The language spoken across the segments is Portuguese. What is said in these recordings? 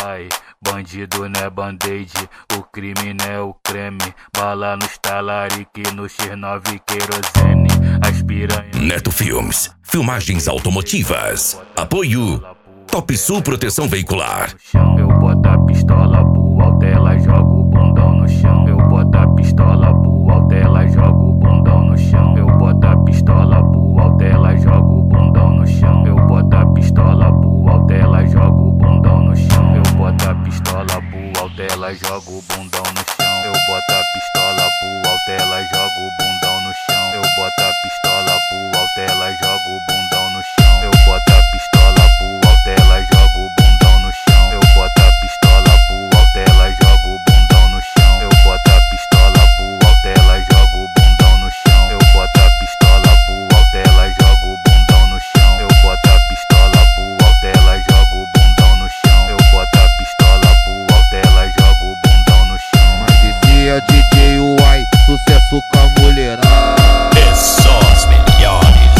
Ai, bandido não é band-aid, o crime não é o creme. Bala no talarique, no X9 querosene. As piranhas. Neto Filmes, filmagens automotivas. Apoio Top Sul Proteção Veicular. Eu boto a pistola pro alto, ela joga o bundão no chão. Eu boto a pistola pro alto, ela joga o bundão no chão. Eu boto a pistola pro alto, ela joga o bundão no chão. Eu boto a pistola pro alto, ela joga o bundão no chão. Eu boto a pistola pro alto, ela joga o bundão no chão. Eu boto a pistola pro alto, ela joga o bundão no chão. Eu boto a pistola pro alto, ela joga o bundão no chão. Eu boto a pistola pro alto, ela joga o bundão no chão. Eu boto a pistola pro alto, ela joga o bundão no chão. Eu boto a pistola pro alto, ela joga o bundão no chão. Eu boto a pistola pro alto, ela joga o bundão no chão. Eu boto a pistola pro alto, ela joga o bundão no chão. Eu boto a pistola pro alto, ela joga o bundão no chão. Mas esse é DJ Uai, sucesso com a mulherada. É só as melhores.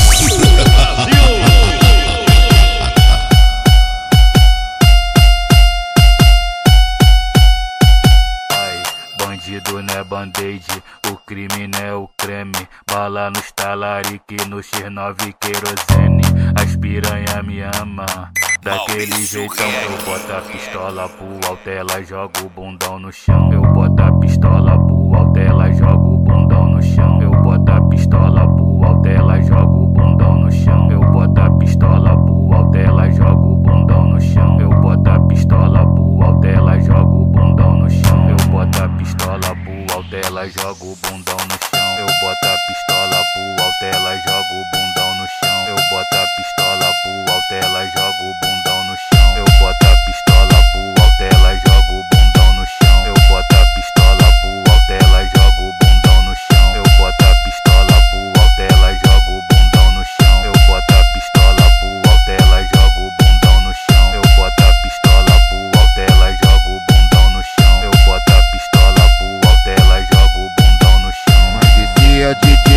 Bandido não é band-aid, o crime não é o creme. Bala no talarique, no X9 querosene. As piranha me ama, daquele jeitão. Eu boto a pistola pro alto, ela joga o bundão no chão. Eu boto a pistola pro alto, ela joga o bundão no chão. Eu boto a pistola pro alto, ela joga o bundão no chão. Eu boto a pistola pro alto, ela joga o bundão no chão. Eu boto a pistola pro alto, ela joga o bundão no chão. Eu boto a pistola pro alto, ela joga o bundão no chão. Eu boto a pistola pro alto, ela joga o bundão no chão. Eu boto a pistola pro alto, ela joga o bundão no chão. Eu boto a pistola pro alto, ela joga o bundão no chão. Eu boto a pistola pro alto, ela joga o bundão no chão. Eu boto a pistola pro alto, ela joga o bundão no chão. Eu boto a pistola pro alto, ela joga o bundão no chão. Eu boto a pistola pro alto, ela joga o bundão no chão. Eu boto a pistola pro alto, ela joga o bundão no chão. Mas esse é DJ